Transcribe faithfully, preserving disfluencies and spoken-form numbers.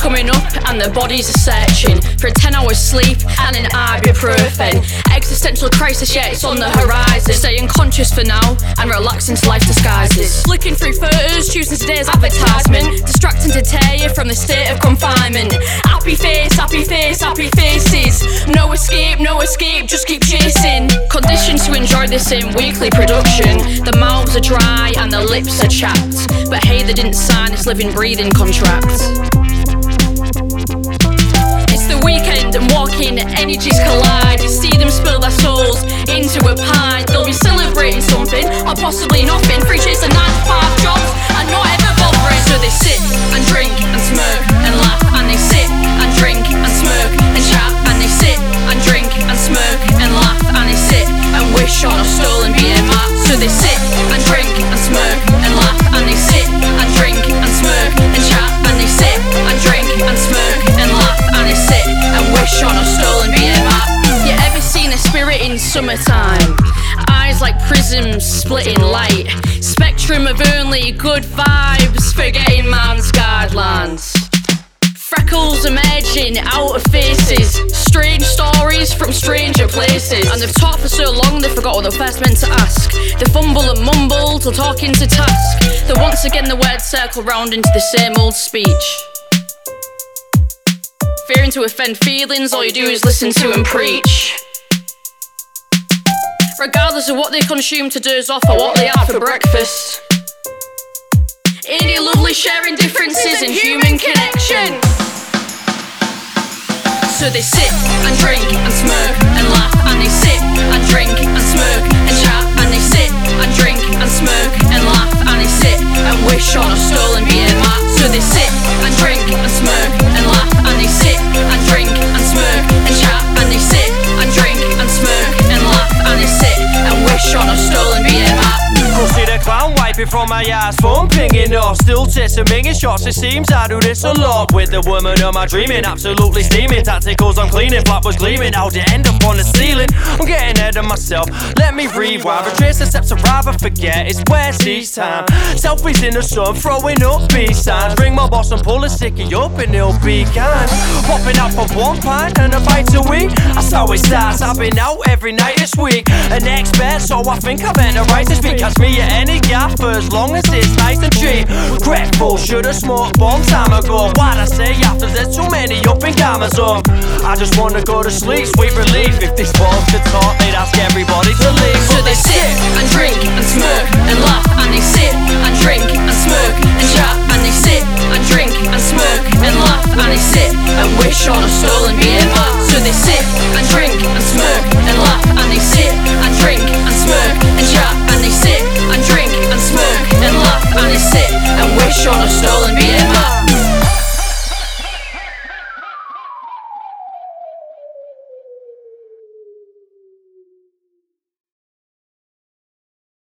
coming up and the bodies are searching for a ten hour sleep and an ibuprofen. Existential crisis, yeah, it's on the horizon. Staying conscious for now and relaxing to life disguises. Flicking through photos, choosing today's advertisement, distracting to tear you from the state of confinement. Happy face, happy face, happy faces. No escape, no escape, just keep chasing. Conditioned to enjoy this in weekly production. The mouths are dry and the lips are chapped, but hey, they didn't sign this living, breathing contract. It's the weekend and walking energies collide. You see them spill their souls into a pint. They'll be celebrating something or possibly nothing. Free chase and nine to five jobs and not ever bothering. So they sit and drink and smirk and laugh, and they sit and drink and smirk and chat, and they sit and drink and smirk and laugh, and they sit and wish on a stolen B M R. So they sit and drink and smirk and laugh, and they sit and drink and smirk and chat, and they sit and drink and smirk and laugh, and they sit and wish on a stolen B M R. You ever seen a spirit in summertime? Eyes like prisms splitting light, spectrum of only good vibes, forgetting man's guidelines. Freckles emerging out of faces, strange stories from stranger places. And they've talked for so long they forgot what they were first meant to ask. They fumble and mumble till talking to task. Then once again the words circle round into the same old speech. Fearing to offend feelings, all you do is listen to and preach. Regardless of what they consume to doze off or what they have for breakfast. Ain't it lovely sharing differences in human connection? So they sit and drink and smirk and laugh, and they sit and drink and smirk and chat, and they sit and drink and smirk and laugh, and they sit and wish on a stolen B M R. So they sit and drink and smirk and laugh, and they sit and drink and smirk and chat, and they sit and drink and smirk and laugh, and they sit and wish on a stolen B M R. Go see the clown wiping from my eyes, phone pinging off. Still chasing minging shots, it seems I do this a lot. With the woman of my dreaming, absolutely steaming. Tacticals I'm cleaning, flat was gleaming. How'd you end up on the ceiling? I'm getting ahead of myself, let me rewind. Retrace the steps I'd rather forget, it's where's each time. Selfies in the sun, throwing up peace signs. Ring my boss and pull a sickie up and he'll be kind. Popping up for one pint and a bite to eat, that's how it starts. I've been out every night this week, an expert, so I think I've earned the right to speak. Catch me at any gap as long as it's nice and cheap. Regretful, should've smoked one time ago. Why'd I say after there's too many up in Amazon? I just wanna go to sleep, sweet relief. If these walls could talk, they'd ask everybody to leave. So they sit and drink and smirk and laugh, and they sit and drink and smirk and chat, and they sit and drink and smirk and laugh, and they sit and wish on a stolen B M R. So they sit and drink and smirk and laugh, and they sit and drink and smirk and chat, and they sit and drink and smirk and laugh, and they sit and wish on a stolen